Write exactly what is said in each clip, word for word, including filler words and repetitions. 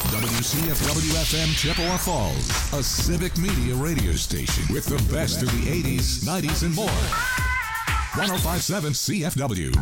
W C F W F M Chippewa Falls, a civic media radio station with the best of the eighties, nineties, and more. one oh five point seven C F W.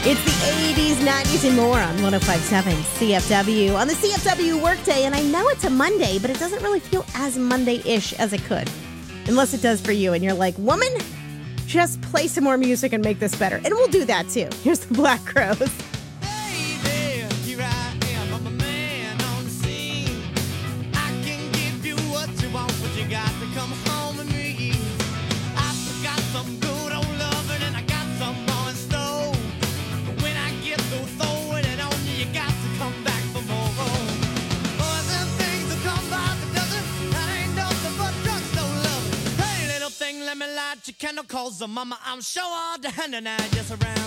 It's the eighties, nineties, and more on one oh five point seven C F W on the C F W workday. And I know it's a Monday, but it doesn't really feel as Monday-ish as it could. Unless it does for you, and you're like, woman, just play some more music and make this better. And we'll do that, too. Here's the Black Crowes. Baby, here I am, I'm a man on the scene. I can give you what you want, but you got to come home with me. I've got some good old loving and I got some more in store. But when I get through throwing it on you, you got to come back for more. Boys and things that come by the dozen, that ain't nothing but drugstore loving. Hey, little thing, let me light your candle, cause the mama, I'm sure all the hand and I just around.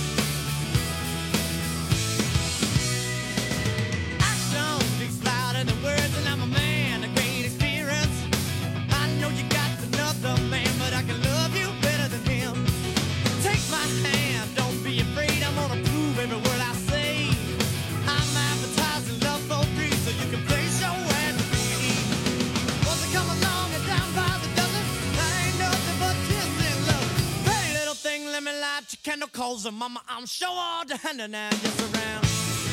Words and I'm a man, a great experience. I know you got another man, but I can love you better than him. Take my hand, don't be afraid, I'm gonna prove every word I say. I'm advertising love for free, so you can place your ad to me. Once I come along and down by the dozen, I ain't nothing but kiss and love. Hey little thing, let me light your candle, cause the mama, I'm sure all the hand and I just around.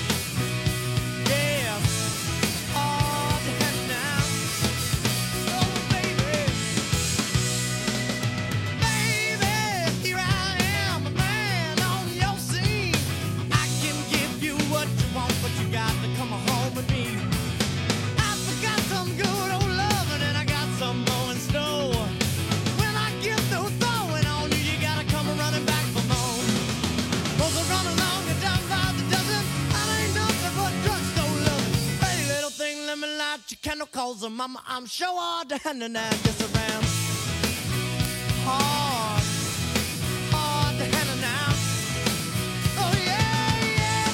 Candle calls her mama, I'm sure all the hand and I just around. Hard, hard the hand and now. Oh yeah, yeah,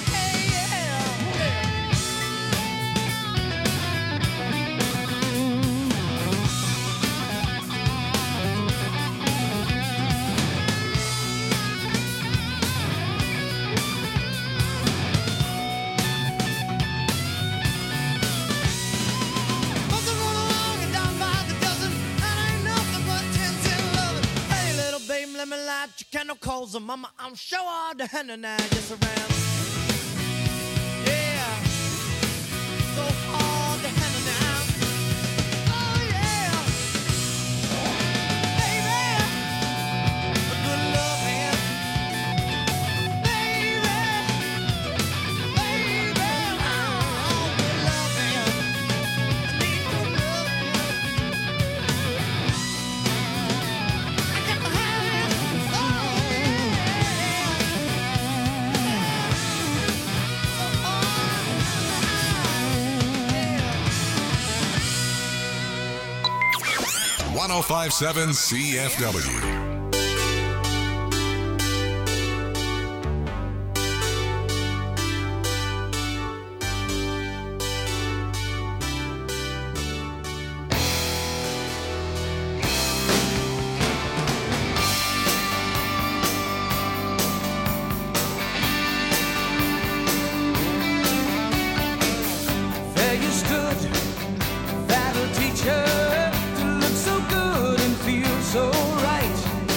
let me light your candle, cause the mama, I'm sure all the hand and I just around. Yeah, so hard the hand and now. Oh yeah, baby, a good love hand. Baby, baby, oh, good love hand. I need good love hand. I got the hand. one oh five point seven C F W. There you stood, that'll teach her to look so good and feel so right.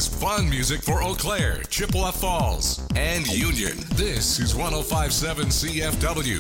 is fun music for Eau Claire, Chippewa Falls, and Union. This is one oh five point seven C F W.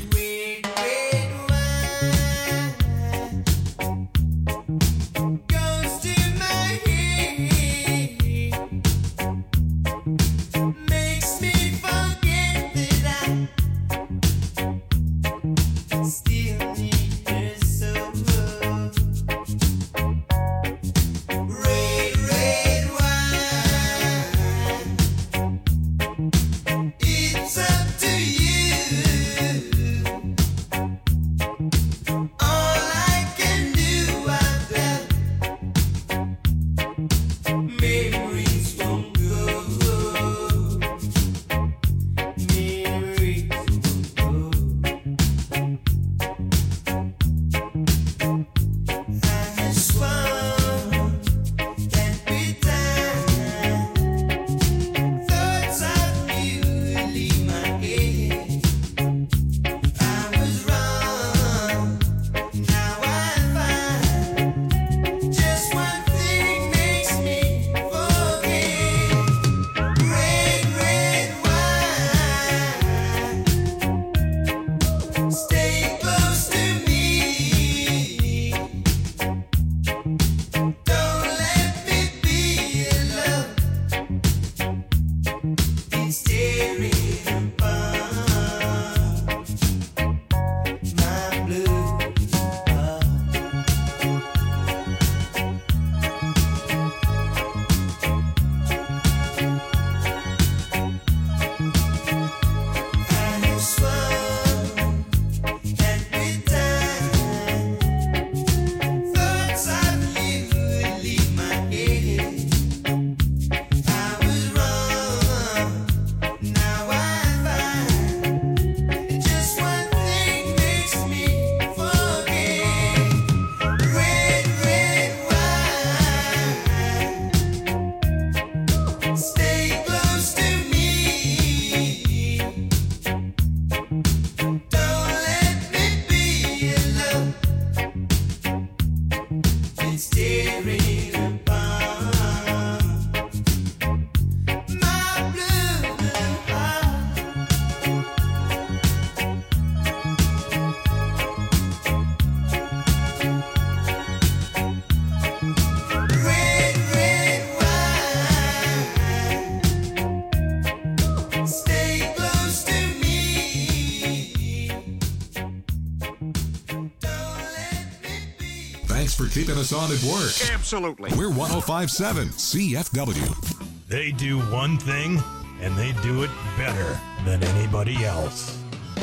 For keeping us on at work. Absolutely. We're one oh five point seven C F W. They do one thing, and they do it better than anybody else.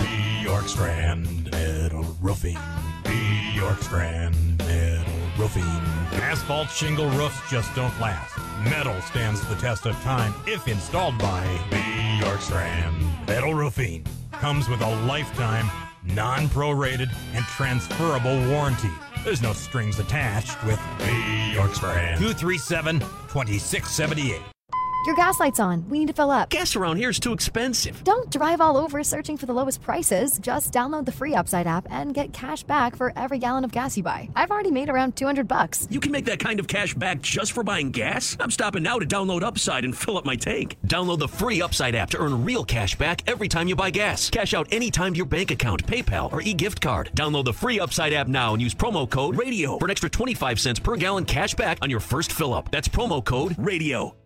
Bjorkstrand Metal Roofing. Bjorkstrand Metal Roofing. Asphalt shingle roofs just don't last. Metal stands the test of time if installed by Bjorkstrand Metal Roofing. Comes with a lifetime, non-prorated, and transferable warranty. There's no strings attached with Bjorkstrand. two three seven, two six seven eight. Your gas light's on. We need to fill up. Gas around here is too expensive. Don't drive all over searching for the lowest prices. Just download the free Upside app and get cash back for every gallon of gas you buy. I've already made around two hundred bucks. You can make that kind of cash back just for buying gas? I'm stopping now to download Upside and fill up my tank. Download the free Upside app to earn real cash back every time you buy gas. Cash out anytime to your bank account, PayPal, or e-gift card. Download the free Upside app now and use promo code RADIO for an extra twenty-five cents per gallon cash back on your first fill up. That's promo code RADIO.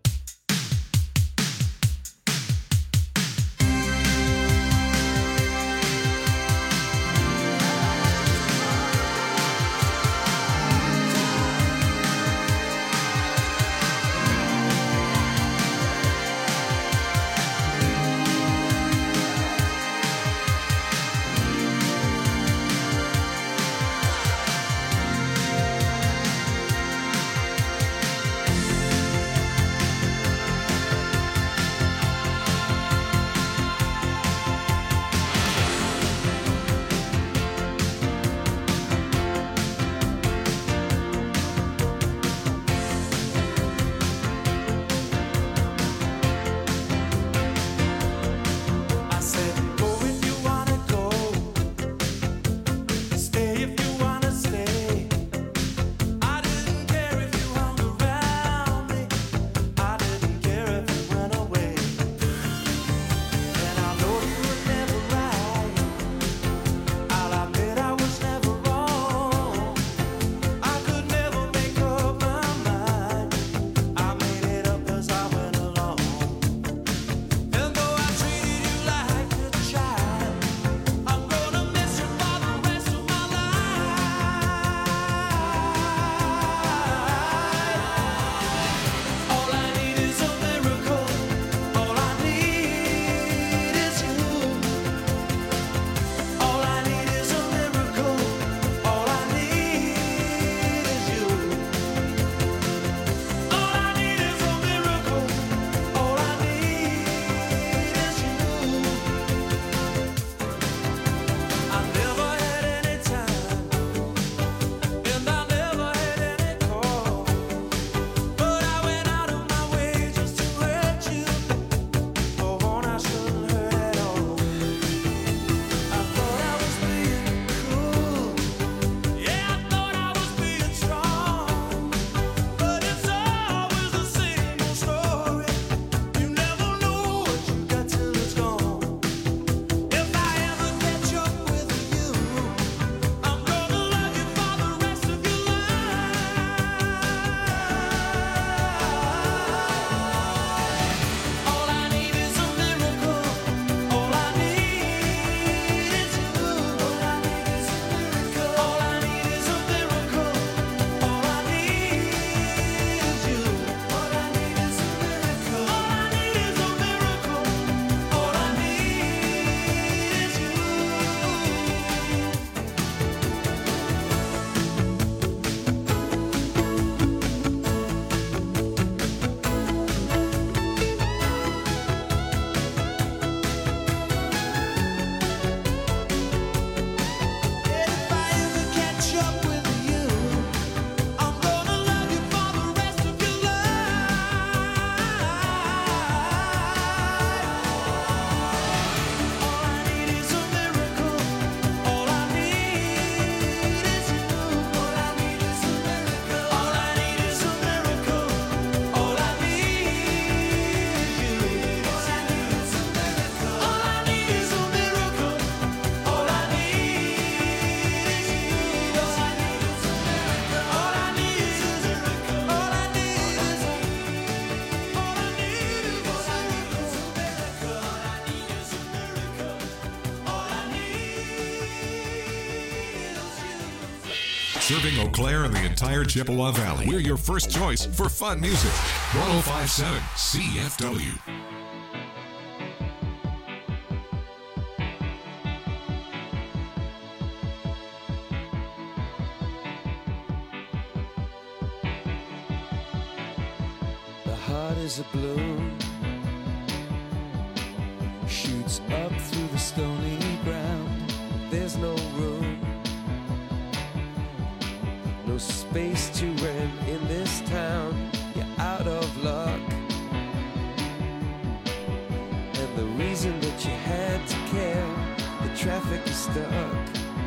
Serving Eau Claire and the entire Chippewa Valley. We're your first choice for fun music. one oh five point seven C F W. The heart is a balloon, shoots up through the stony ground. There's no room, no space to rent in this town. You're out of luck, and the reason that you had to care, the traffic is stuck,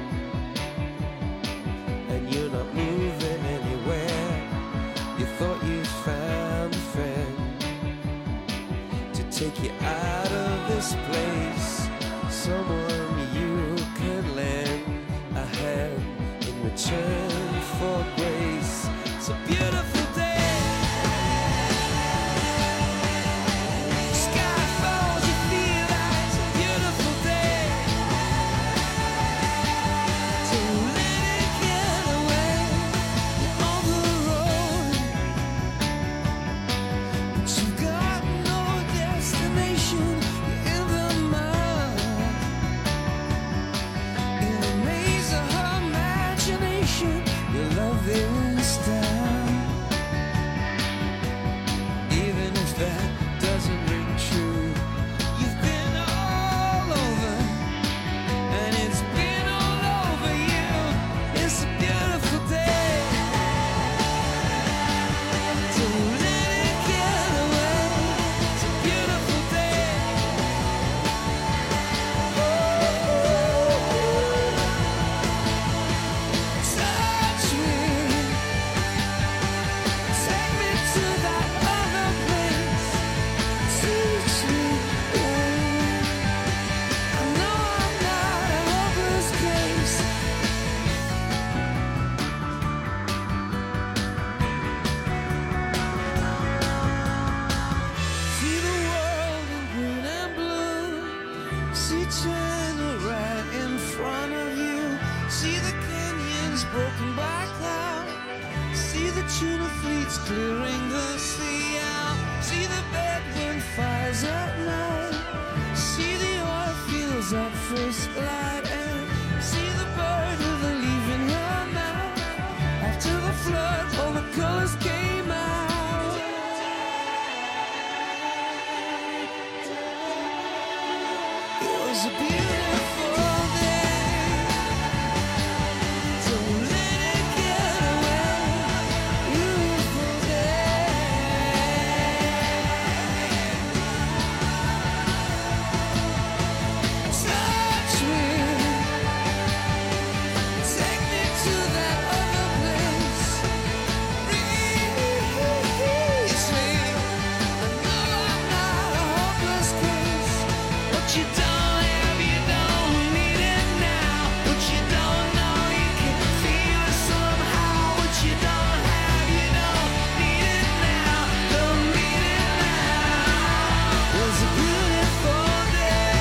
and you're not moving anywhere. You thought you found a friend to take you out of this place, someone you can lend a hand in return for grace. It's a beautiful day. Sky falls, you feel like it's a beautiful day. Don't let it get away. You're on the road, but you got no destination. You're in the mud, in a maze of imagination. Your love is down, even if that doesn't ring true. You've been all over, and it's been all over you. It's a beautiful day. Don't let it get away. It's a beautiful day. Touch me, take me to that other place. Teach me, I know I'm not a hopeless case. See the world in green and blue. See China right in front of you. See the canyons broken by cloud. See the tuna fleets clearing the sea out. See the bedroom fires at night. See the oil fields at first light. And see the bird with a leaf in her mouth. After the flood, all the colors came out. It was a beautiful day. Don't let it get away. Beautiful day. Touch me, take me to that other place. Release me. I know I'm not a hopeless case. What you don't have, you don't need it now. What you don't know, you can feel it somehow. What you don't have, you don't need it now. Don't need it now. It was a beautiful day.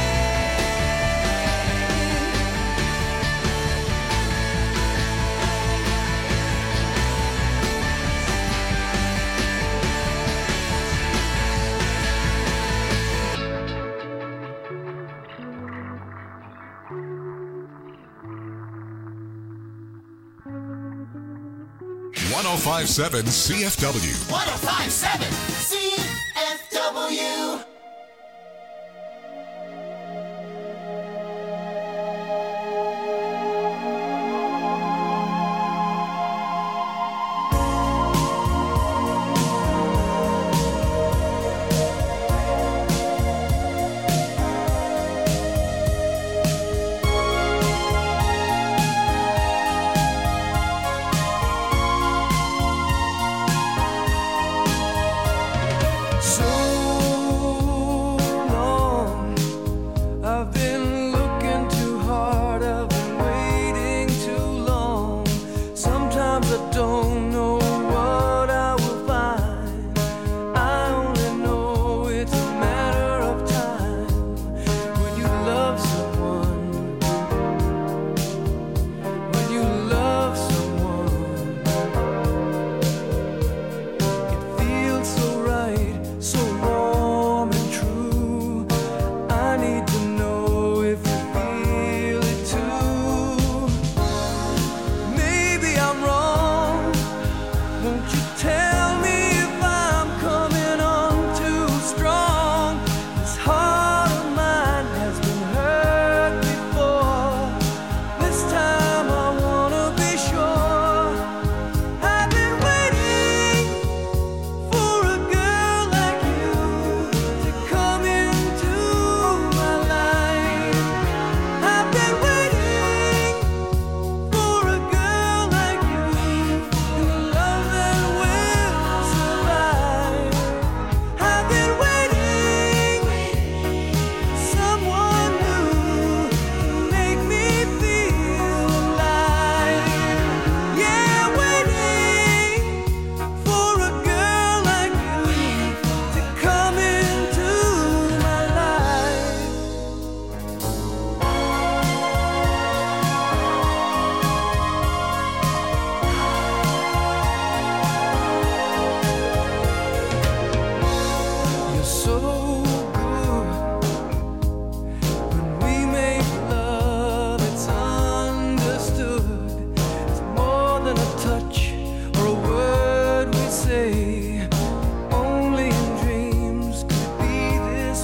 one oh five point seven C F W. one oh five point seven C F W.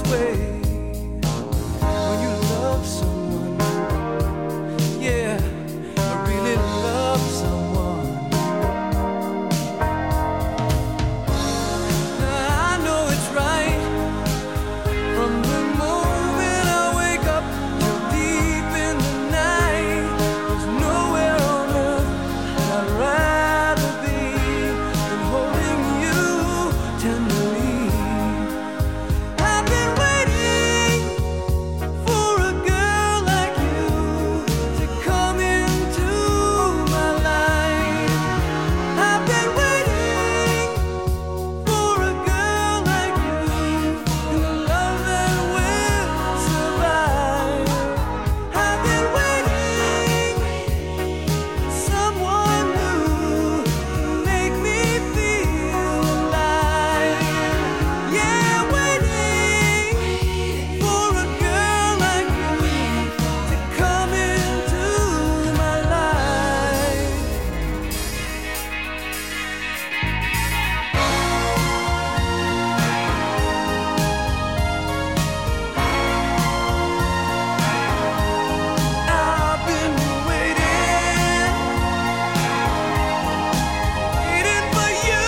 way when you love someone. Yeah, I really love someone. Now I know it's right from the moment I wake up till deep in the night. There's nowhere on earth that I'd rather be than holding you tenderly. I've been waiting for a girl like you to come into my life. I've been waiting for a girl like you and a love that will survive. I've been waiting for someone new to make me feel alive. Yeah, waiting for a girl like you to come into my life. I've been waiting, waiting for you.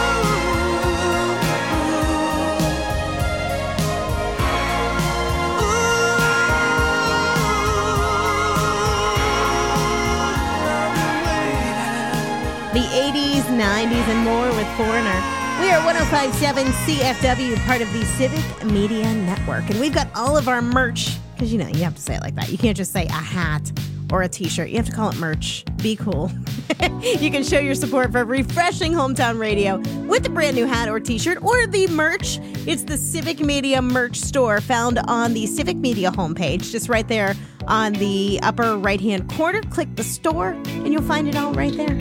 I've been waiting. The eighties, nineties, and more with Foreigner. We are one oh five point seven C F W, part of the Civic Media Network. And we've got all of our merch, because, you know, you have to say it like that. You can't just say a hat or a t-shirt. You have to call it merch. Be cool. You can show your support for refreshing hometown radio with the brand new hat or t-shirt or the merch. It's the Civic Media merch store found on the Civic Media homepage, just right there on the upper right-hand corner. Click the store, and you'll find it all right there.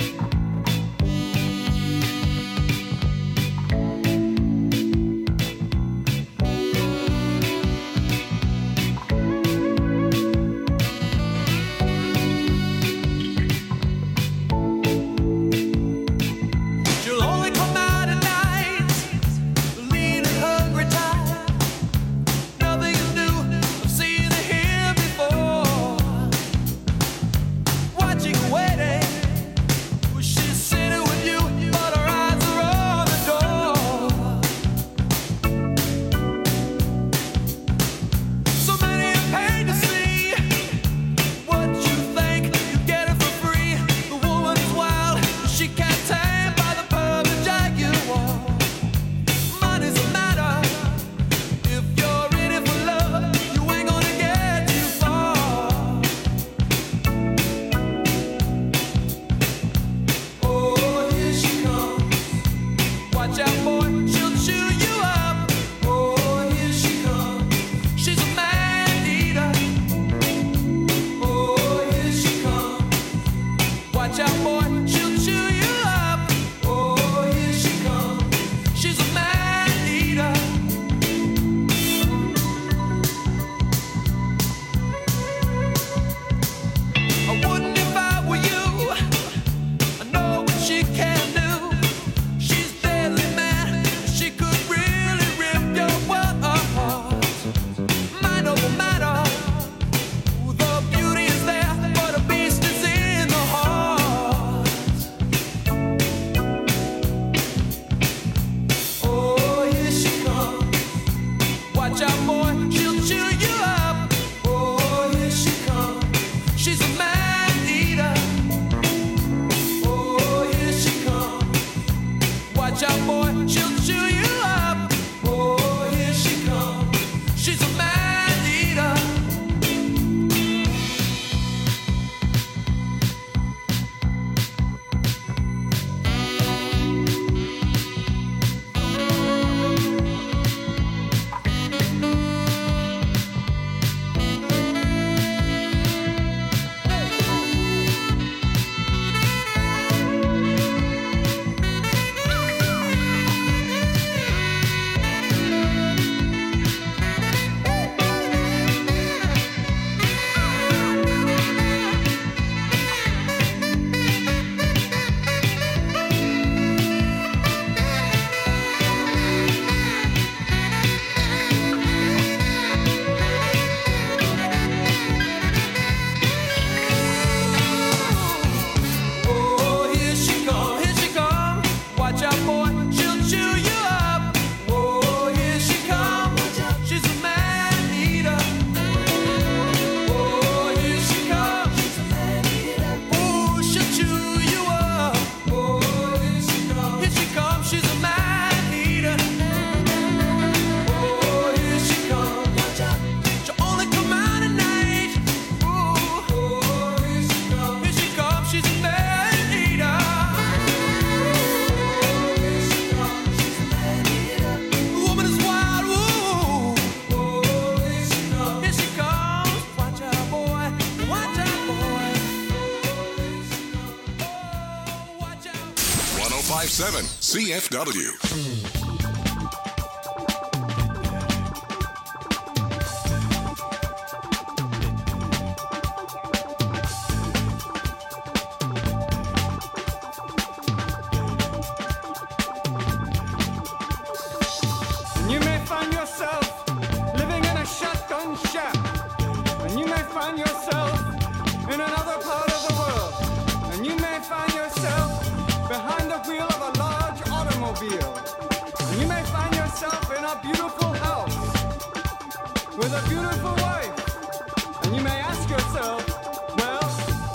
You'll only come out at night, lean and hungry, tired. Nothing is new. I've seen it here before. Watching, waiting, seven C F W. You may find yourself living in a shotgun shack, and you may find yourself in another part of the world, and you may find yourself behind the wheel of a large automobile, and you may find yourself in a beautiful house with a beautiful wife, and you may ask yourself, well,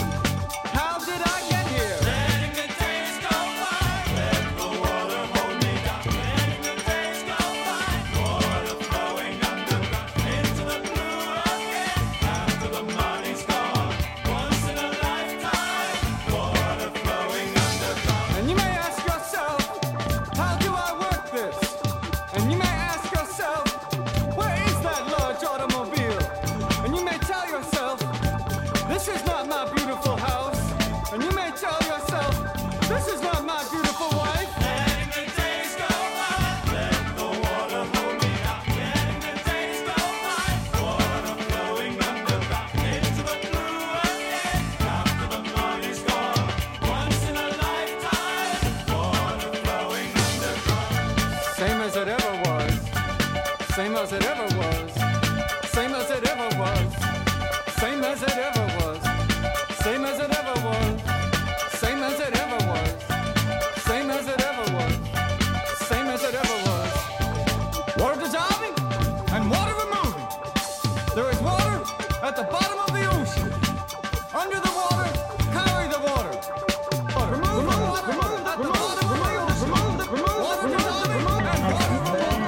how did I get here? Letting the days go by, let the water hold me down. Letting the days go by, water flowing underground into the blue again. After the money's gone, once in a lifetime, water flowing underground. And you may ask yourself, how do I work this? And you may ask yourself, where is that large automobile? And you may tell yourself, this is not my beautiful house. And you may tell yourself, this is not my beautiful wife. Letting the days go by, let the water hold me down. Letting the days go by, water flowing underground into the blue again. After the money's gone, once in a lifetime, water flowing underground. Same as it ever was, same as it ever was, same as it ever was, same as it ever was, same as it ever was, same as it ever was, same as it ever was, same as it ever was. Water dissolving and water removing. There is water at the bottom of the ocean. Under the water, carry the water. Water. Remove the water, remove at the bottom of the ocean. Remove the water dissolving and water removing.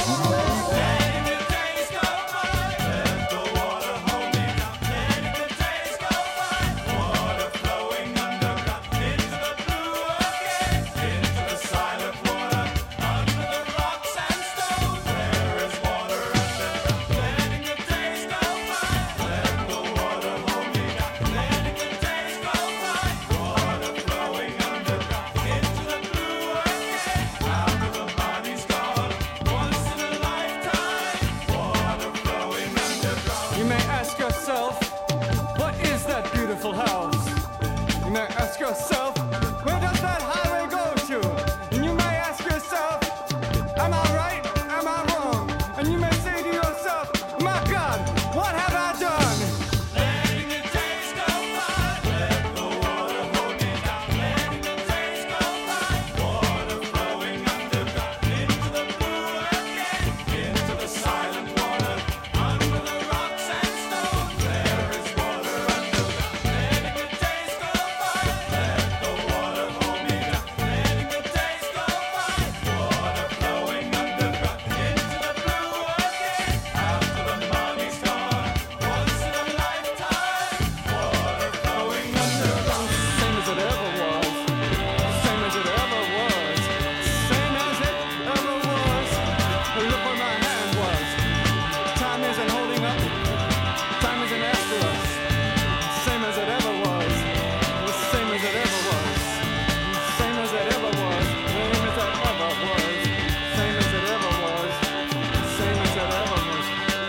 Letting the days go by, let the water hold me down. Letting the days go by, water flowing underground into the blue again, into the silent water, under the rocks and stones. There is water underground. Letting the days go by, let the water hold me down. Letting the days go by, water flowing underground into the blue again. After the money's gone, once in a lifetime, water flowing underground. You may ask yourself, what is that beautiful house? You may ask yourself, where does that highway go to? And you may ask yourself, am I right? Am I wrong? And you may say to yourself, my God, what have I done? Letting the days go by, let the water hold me down. Letting the days go by, water flowing underground into the blue again, into the silent water, under the rocks and stones. There is water underground. Letting the days go by, let the water hold me down. Letting the days go by, water flowing underground into the blue again. After the money's gone, once in a lifetime, water flowing underground. Same as it ever was, same as it ever was, same as it ever was. Look where my hand was. Time isn't holding up, time isn't after us. Same as it ever was, same as it ever was, same as it ever was, same as it ever was, same as it ever was, same as it ever was.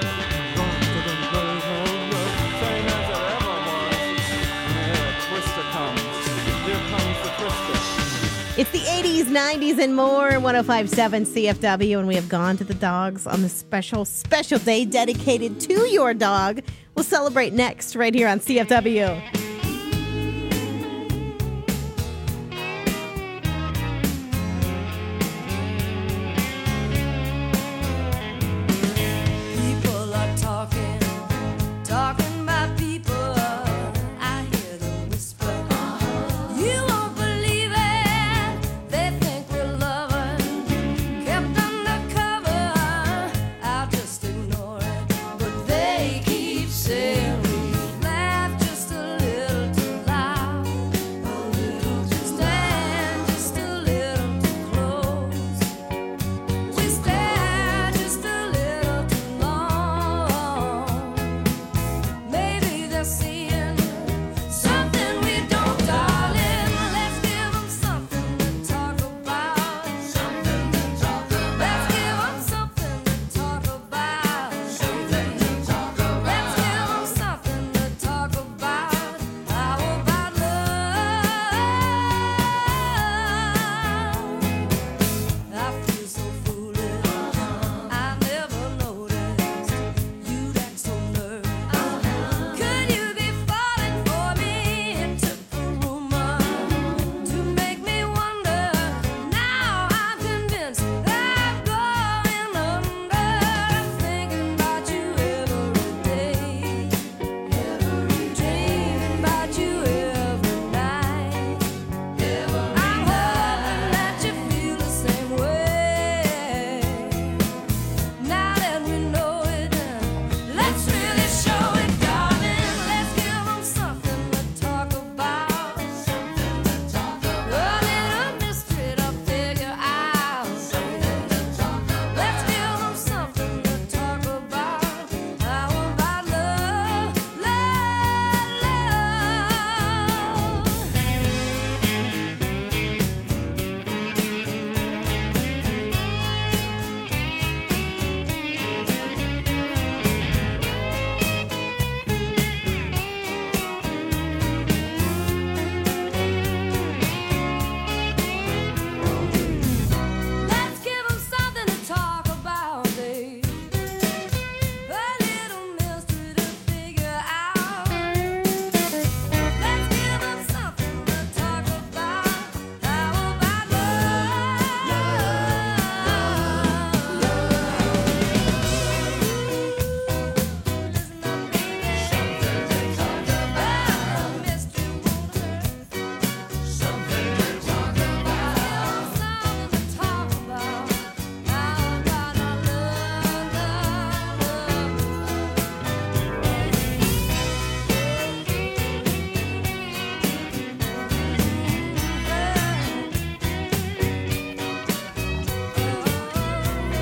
Same as it ever was. Here a twister comes. Here comes the twister. It's the eighties, nineties, and more. one oh five point seven C F W, and we have gone to the dogs on the special, special day dedicated to your dog. We'll celebrate next right here on C F W. People are talking, talking about people. I hear them whisper. You won't believe it. They think we're lovers, kept undercover. I'll just ignore it. But they keep saying we laugh just a little.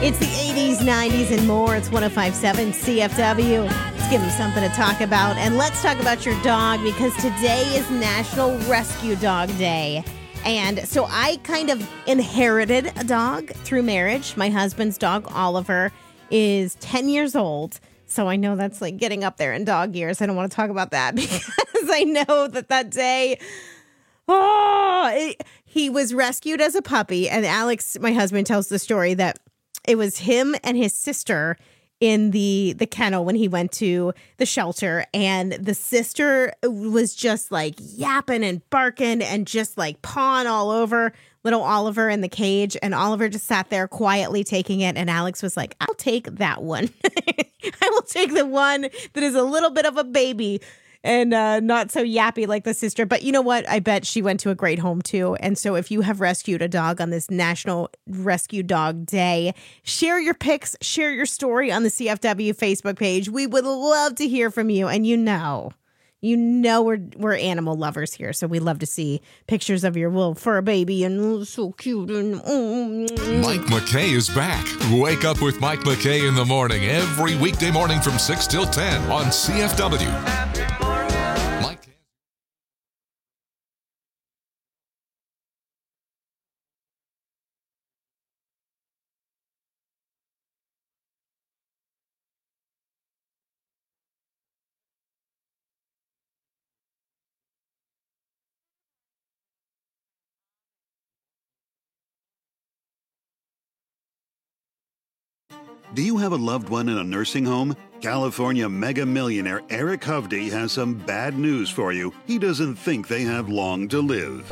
It's the eighties, nineties, and more. It's one oh five point seven C F W. Let's give them something to talk about. And let's talk about your dog, because today is National Rescue Dog Day. And so I kind of inherited a dog through marriage. My husband's dog, Oliver, is ten years old. So I know that's like getting up there in dog years. I don't want to talk about that because I know that that day, oh, it, he was rescued as a puppy. And Alex, my husband, tells the story that it was him and his sister in the the kennel when he went to the shelter, and the sister was just like yapping and barking and just like pawing all over little Oliver in the cage, and Oliver just sat there quietly taking it, and Alex was like, I'll take that one. I will take the one that is a little bit of a baby and uh, not so yappy like the sister. But you know what? I bet she went to a great home too. And so if you have rescued a dog on this National Rescue Dog Day, share your pics, share your story on the C F W Facebook page. We would love to hear from you. And you know, you know we're we're animal lovers here. So we love to see pictures of your little fur baby and oh, so cute. And oh. Mike McKay is back. Wake up with Mike McKay in the morning every weekday morning from six till ten on C F W. Mike. Do you have a loved one in a nursing home? California mega millionaire Eric Hovde has some bad news for you. He doesn't think they have long to live.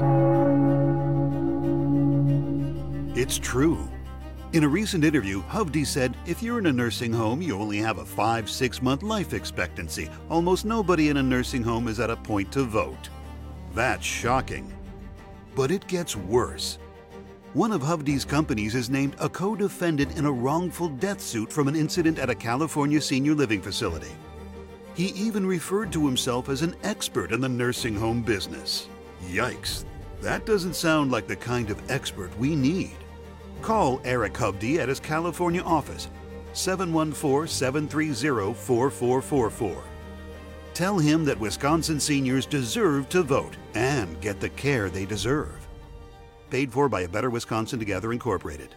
It's true. In a recent interview, Hovde said, if you're in a nursing home, you only have a five, six month life expectancy. Almost nobody in a nursing home is at a point to vote. That's shocking. But it gets worse. One of Hovde's companies is named a co-defendant in a wrongful death suit from an incident at a California senior living facility. He even referred to himself as an expert in the nursing home business. Yikes, that doesn't sound like the kind of expert we need. Call Eric Hovde at his California office, seven one four, seven three zero, four four four four. Tell him that Wisconsin seniors deserve to vote and get the care they deserve. Paid for by A Better Wisconsin Together Incorporated.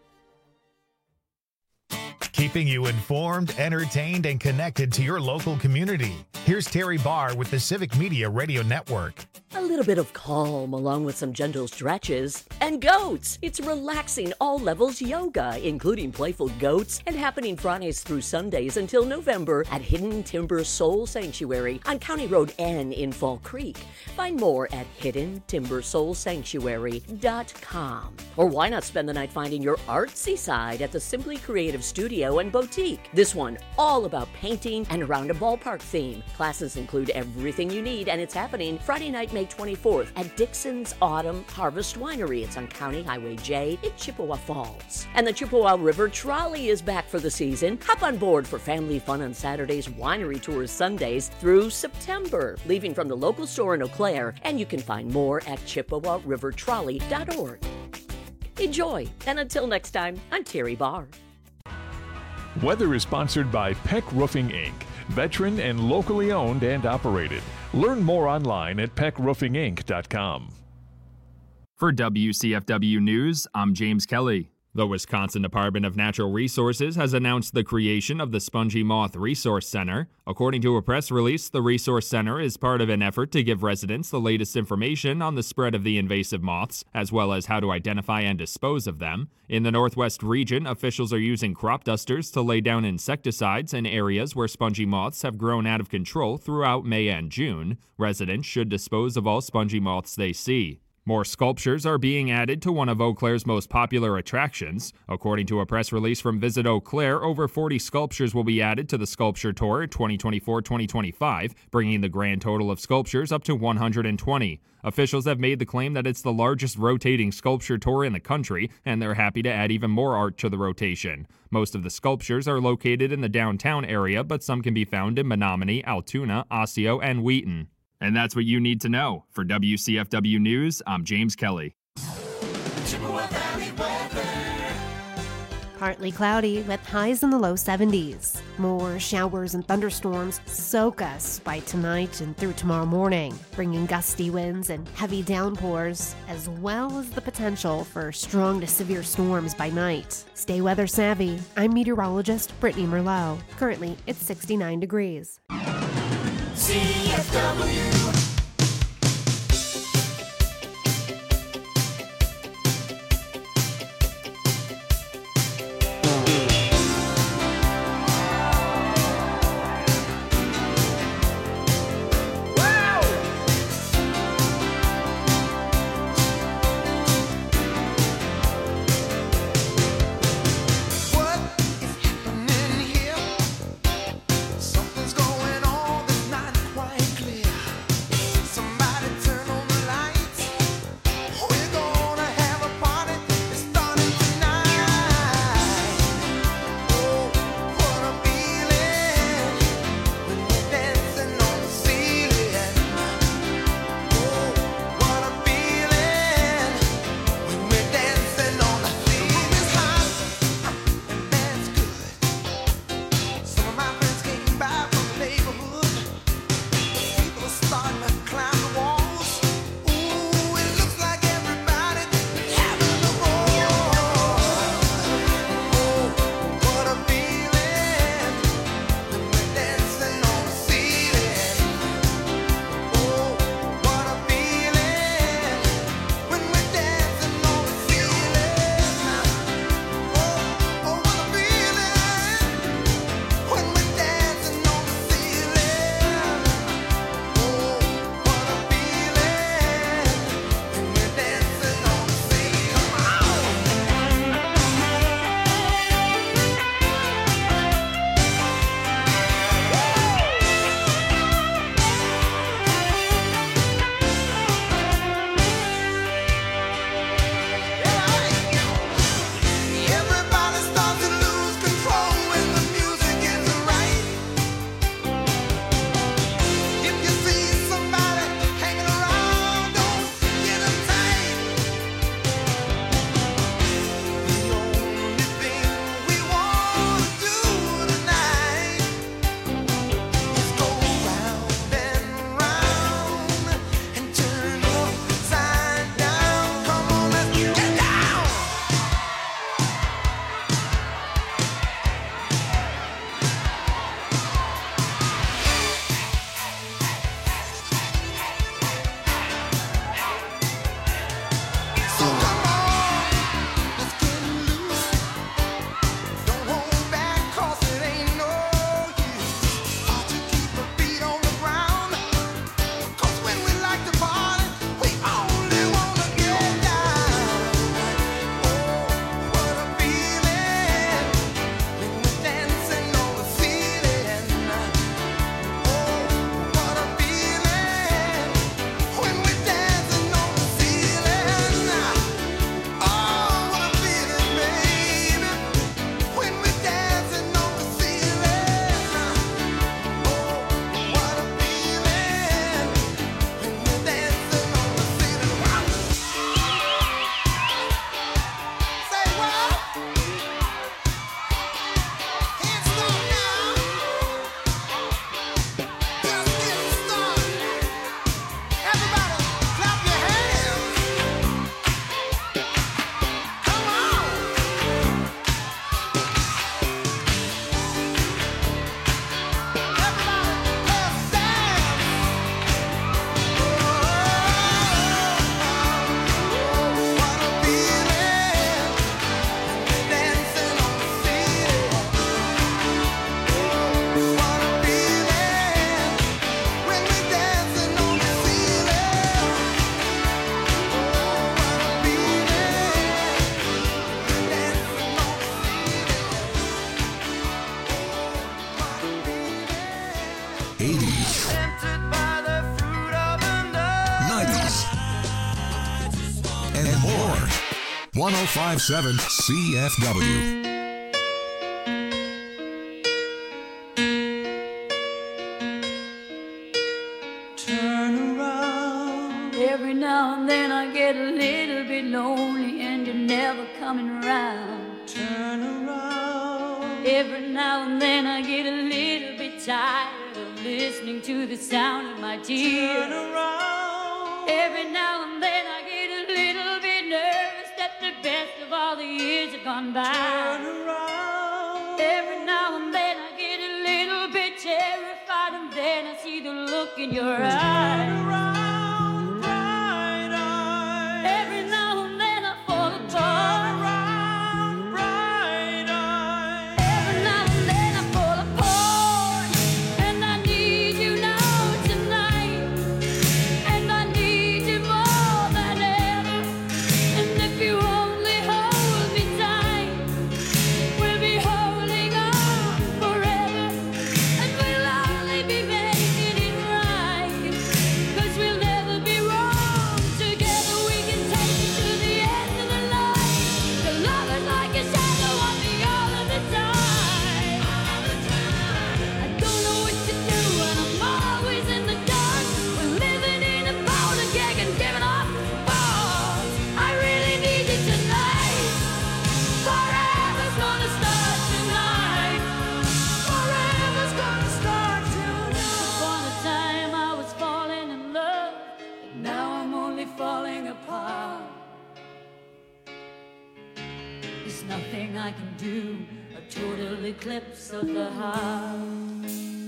Keeping you informed, entertained, and connected to your local community. Here's Terry Barr with the Civic Media Radio Network. A little bit of calm along with some gentle stretches. And goats! It's relaxing all levels yoga, including playful goats, and happening Fridays through Sundays until November at Hidden Timber Soul Sanctuary on County Road N in Fall Creek. Find more at hidden timber soul sanctuary dot com. Or why not spend the night finding your artsy side at the Simply Creative Studio and Boutique? This one all about painting and around a ballpark theme. Classes include everything you need, and it's happening Friday night, May twenty-fourth at Dixon's Autumn Harvest Winery. It's on County Highway J in Chippewa Falls. And the Chippewa River Trolley is back for the season. Hop on board for family fun on Saturdays, winery tours Sundays through September, leaving from the local store in Eau Claire, and you can find more at chippewa river trolley dot org. Enjoy, and until next time, I'm Terry Barr. Weather is sponsored by Peck Roofing, Incorporated, veteran and locally owned and operated. Learn more online at peck roofing inc dot com. For W C F W News, I'm James Kelly. The Wisconsin Department of Natural Resources has announced the creation of the Spongy Moth Resource Center. According to a press release, the Resource Center is part of an effort to give residents the latest information on the spread of the invasive moths, as well as how to identify and dispose of them. In the Northwest region, officials are using crop dusters to lay down insecticides in areas where spongy moths have grown out of control throughout May and June. Residents should dispose of all spongy moths they see. More sculptures are being added to one of Eau Claire's most popular attractions. According to a press release from Visit Eau Claire, over forty sculptures will be added to the Sculpture Tour twenty twenty-four twenty twenty-five, bringing the grand total of sculptures up to one hundred twenty. Officials have made the claim that it's the largest rotating sculpture tour in the country, and they're happy to add even more art to the rotation. Most of the sculptures are located in the downtown area, but some can be found in Menominee, Altoona, Osseo, and Wheaton. And that's what you need to know. For W C F W News, I'm James Kelly. Partly cloudy with highs in the low seventies. More showers and thunderstorms soak us by tonight and through tomorrow morning, bringing gusty winds and heavy downpours, as well as the potential for strong to severe storms by night. Stay weather savvy. I'm meteorologist Brittany Merlot. Currently, it's sixty-nine degrees. C F W. Something's going on that's not quite clear. one oh five point seven C F W. Every now and then I get a little bit lonely and you're never coming around. Turn around. Every now and then I get a little bit tired of listening to the sound of my tears. Turn around. Every now and then I get a little bit nervous that the best of all the years have gone by. Turn around. Every now and then I get a little bit terrified, and then I see the look in your eyes. Turn around, bright eyes. Every now and then I fall apart. Turn around, bright eyes. Every now and then I fall apart, and I need you now tonight, and I need you more than ever. And if you only hold me tight, we'll be holding on forever, and we'll only be making it right, 'cause we'll never be wrong. Together we can take it to the end of the line. The love is like a shadow on me all of the time. I don't know what to do, and I'm always in the dark. We're living in a powder keg and giving off balls. I really need you tonight. Forever's gonna start tonight. Forever's gonna start tonight. Upon a time I was falling in love, but now I'm only falling apart. There's nothing I can do, a total eclipse of the heart.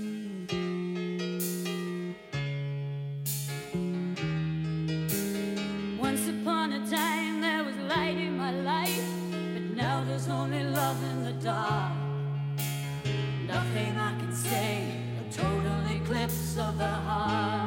Once upon a time there was light in my life, but now there's only love in the dark. Nothing I can say, a total eclipse of the heart.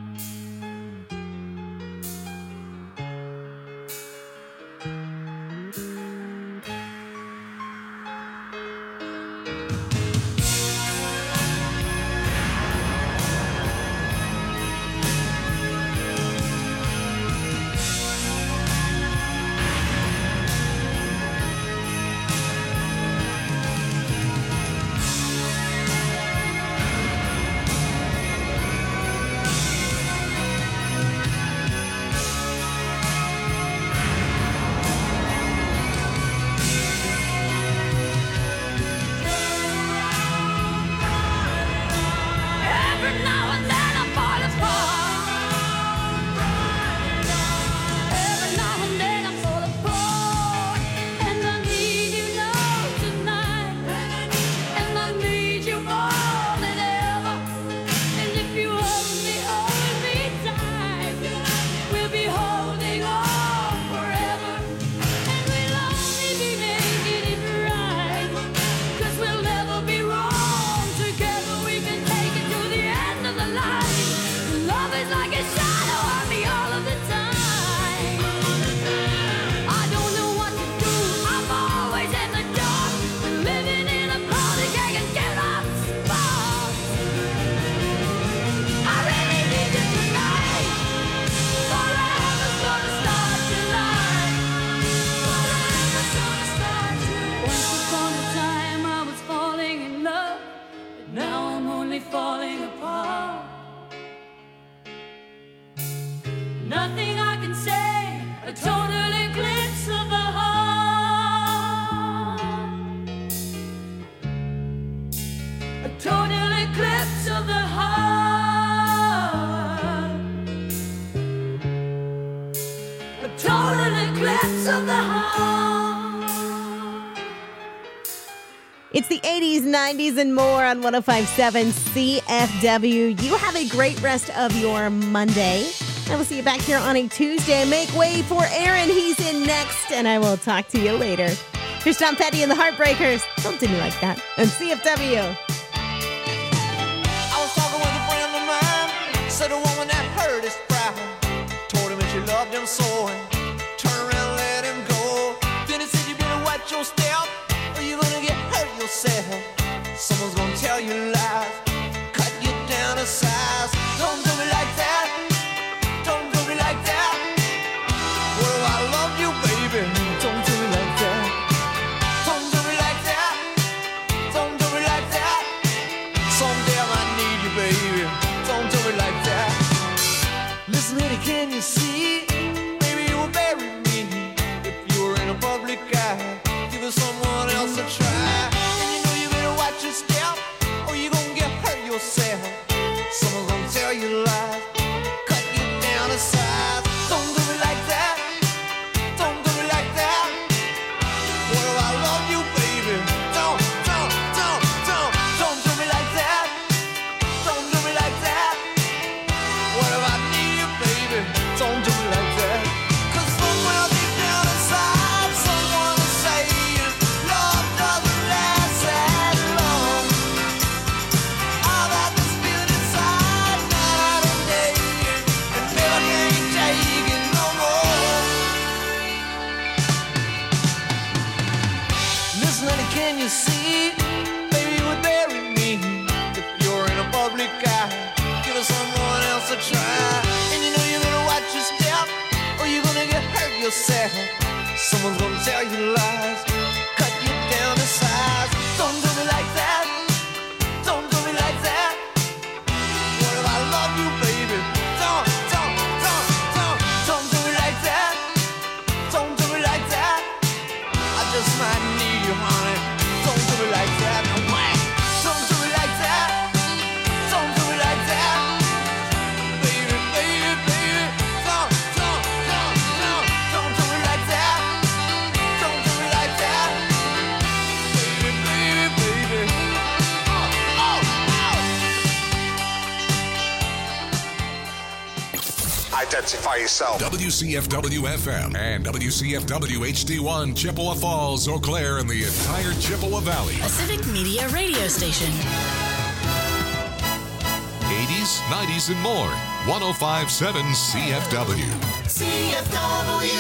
Every now and then I fall apart. Every now and then I fall apart, and I need you now tonight, and I need you more than ever. And if you only hold me tight, we'll be holding on forever, and we'll only be making it right, 'cause we'll never be wrong. Together we can take it to the end of the line. Love is like a shadow on me all of the time. I don't know what to do, I'm always in the dark. We're living in a powder keg and giving off sparks. I really need you tonight. Forever's gonna start tonight. Forever's gonna start tonight. Once upon a time I was falling in love, but now I'm only falling apart. Nothing I can say, a total eclipse of the heart. A total eclipse of the heart. A total eclipse of the heart. It's the eighties, nineties, and more on one oh five point seven C F W. You have a great rest of your Monday. I will see you back here on a Tuesday. Make way for Aaron. He's in next, and I will talk to you later. Here's Tom Petty and the Heartbreakers. Don't do me like that. And C F W. I was talking with a friend of mine, said a woman that hurt his pride, told him that she loved him so, and turn around and let him go. Then he said you better watch your step, or you're gonna get hurt yourself. Someone's gonna tell you lies, cut you down to size. Don't do me like that. Don't do me like that. What if I love you, baby? Don't do me like that. Don't do me like that. Don't do me like that. Someday I might need you, baby. Don't do me like that. Listen, honey, can you see? Maybe you will bury me if you were in a public eye. Give someone else a try. And you know you die. Give someone else a try. And you know you better watch your step, or you're gonna get hurt yourself. Someone's gonna tell you lies, cut you down to size. Don't do me like that. Don't do me like that. What if I love you, baby? Don't, don't, don't, don't, don't do me like that. Don't do me like that. I just might need you, honey. Don't do me like that. No way. Don't do me like that. Don't do me like that. Baby, baby, baby. Don't, don't, don't, don't, don't do me like that. Don't do me like that. Baby, baby, baby. Oh, oh, oh. Identify yourself. W C F W F M and W C F W H D one, Chippewa Falls, Eau Claire, and the entire Chippewa Valley. A Civic Media radio station. eighties, nineties, and more. one oh five point seven C F W. C F W.